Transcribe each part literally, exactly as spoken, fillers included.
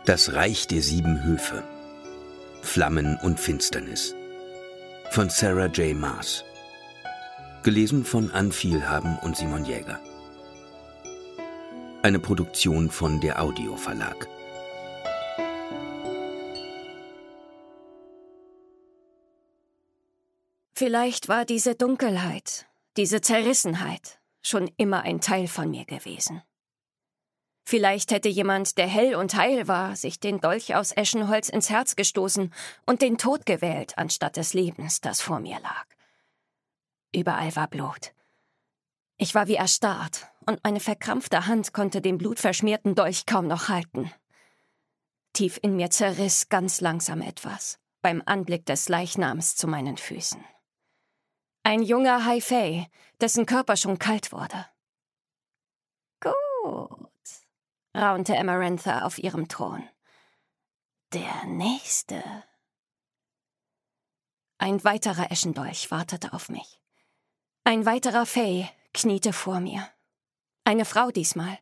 Das Reich der sieben Höfe. Flammen und Finsternis. Von Sarah J. Maas. Gelesen von Ann Vielhaben und Simon Jäger. Eine Produktion von der Audio Verlag. Vielleicht war diese Dunkelheit, diese Zerrissenheit schon immer ein Teil von mir gewesen. Vielleicht hätte jemand, der hell und heil war, sich den Dolch aus Eschenholz ins Herz gestoßen und den Tod gewählt, anstatt des Lebens, das vor mir lag. Überall war Blut. Ich war wie erstarrt, und meine verkrampfte Hand konnte den blutverschmierten Dolch kaum noch halten. Tief in mir zerriss ganz langsam etwas, beim Anblick des Leichnams zu meinen Füßen. Ein junger Haifei, dessen Körper schon kalt wurde. Gut, raunte Amarantha auf ihrem Thron. Der Nächste. Ein weiterer Eschendolch wartete auf mich. Ein weiterer Fey kniete vor mir. Eine Frau diesmal.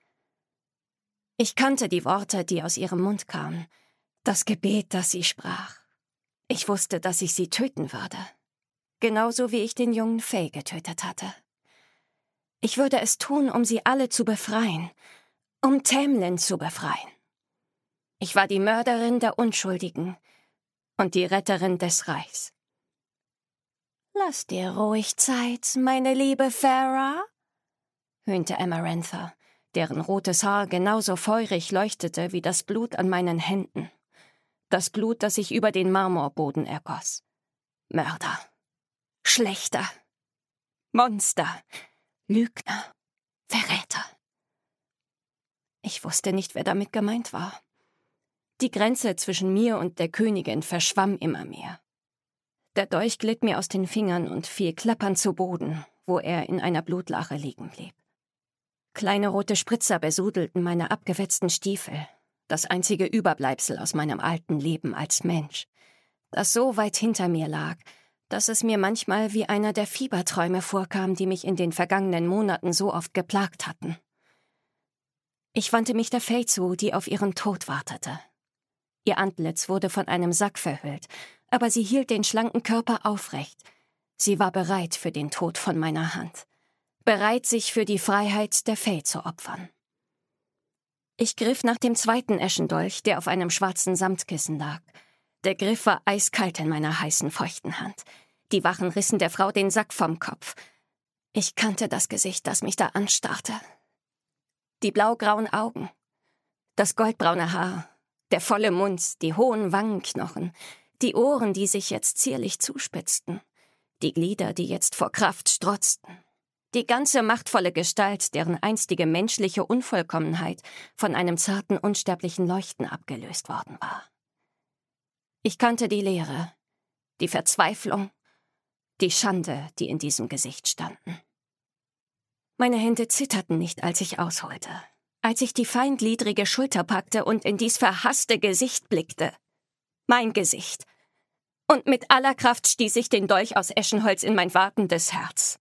Ich kannte die Worte, die aus ihrem Mund kamen, das Gebet, das sie sprach. Ich wusste, dass ich sie töten würde. Genauso wie ich den jungen Fey getötet hatte. Ich würde es tun, um sie alle zu befreien, um Tamlin zu befreien. Ich war die Mörderin der Unschuldigen und die Retterin des Reichs. »Lass dir ruhig Zeit, meine liebe Farah«, höhnte Amarantha, deren rotes Haar genauso feurig leuchtete wie das Blut an meinen Händen. Das Blut, das sich über den Marmorboden ergoss. Mörder. Schlechter. Monster. Lügner. Verräter. Ich wusste nicht, wer damit gemeint war. Die Grenze zwischen mir und der Königin verschwamm immer mehr. Der Dolch glitt mir aus den Fingern und fiel klappernd zu Boden, wo er in einer Blutlache liegen blieb. Kleine rote Spritzer besudelten meine abgewetzten Stiefel, das einzige Überbleibsel aus meinem alten Leben als Mensch, das so weit hinter mir lag, dass es mir manchmal wie einer der Fieberträume vorkam, die mich in den vergangenen Monaten so oft geplagt hatten. Ich wandte mich der Fey zu, die auf ihren Tod wartete. Ihr Antlitz wurde von einem Sack verhüllt, aber sie hielt den schlanken Körper aufrecht. Sie war bereit für den Tod von meiner Hand. Bereit, sich für die Freiheit der Fey zu opfern. Ich griff nach dem zweiten Eschendolch, der auf einem schwarzen Samtkissen lag. Der Griff war eiskalt in meiner heißen, feuchten Hand. Die Wachen rissen der Frau den Sack vom Kopf. Ich kannte das Gesicht, das mich da anstarrte. Die blaugrauen Augen, das goldbraune Haar, der volle Mund, die hohen Wangenknochen, die Ohren, die sich jetzt zierlich zuspitzten, die Glieder, die jetzt vor Kraft strotzten. Die ganze machtvolle Gestalt, deren einstige menschliche Unvollkommenheit von einem zarten, unsterblichen Leuchten abgelöst worden war. Ich kannte die Leere, die Verzweiflung, die Schande, die in diesem Gesicht standen. Meine Hände zitterten nicht, als ich ausholte, als ich die feingliedrige Schulter packte und in dies verhasste Gesicht blickte. Mein Gesicht. Und mit aller Kraft stieß ich den Dolch aus Eschenholz in mein wartendes Herz.